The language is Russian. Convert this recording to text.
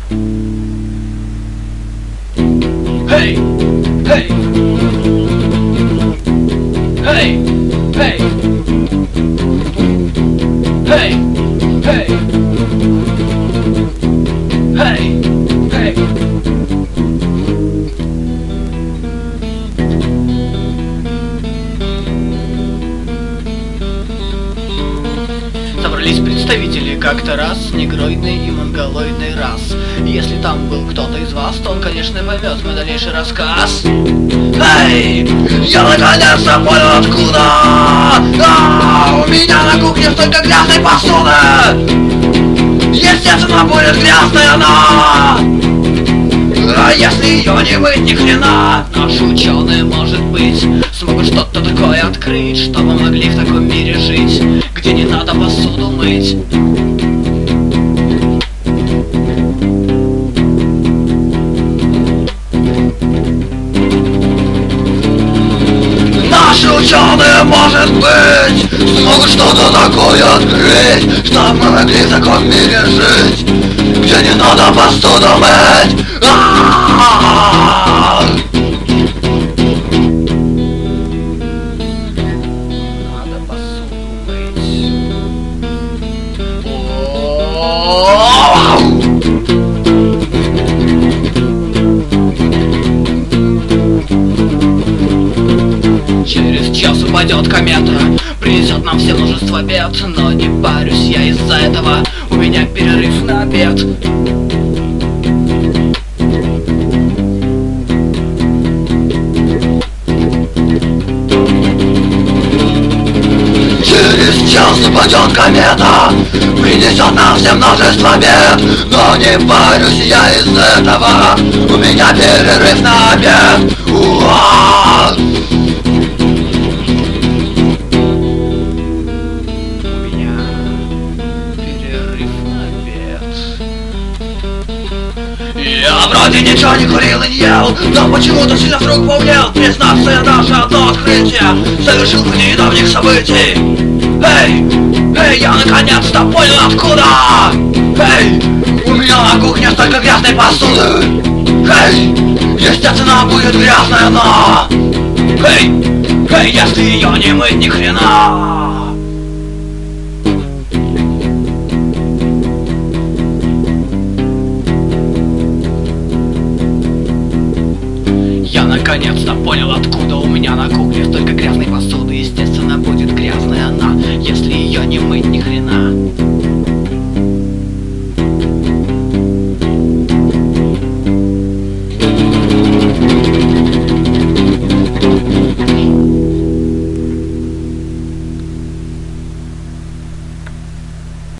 Hey, hey, hey, hey, hey, hey, hey, hey. Собрались представители как-то раз негроидный и монголоидный рас. Если там был кто-то из вас, то он, конечно, поймет мой дальнейший рассказ. Эй! Я наконец-то понял, откуда! У меня на кухне столько грязной посуды! Естественно, будет грязная она! Если ее не мыть, ни хрена. Наши ученые, может быть, смогут что-то такое открыть, чтобы могли в таком мире жить, где не надо посуду мыть. Наши ученые, может быть, смогут что-то такое открыть, чтобы мы могли в таком мире жить, где не надо посуду мыть. Надо посуду мыть. Через час упадет комета, принесет нам все множество бед, но не парюсь я из-за этого, у меня перерыв на обед. Через час упадет комета, принесет нам все множество бед, но не парюсь я из этого, у меня перерыв на обед. Я вроде ничего не курил и не ел, но почему-то сильно вдруг повлиял. Признаться, я даже одно открытие совершил в недавних событий. Эй, я наконец-то понял, откуда. Эй, у меня на кухне столько грязной посуды. Эй, естественно, будет грязная она. Эй, если ее не мыть, ни хрена. Я наконец-то понял, откуда у меня на кухне столько грязной посуды. Естественно, будет грязная она, если ее не мыть, ни хрена.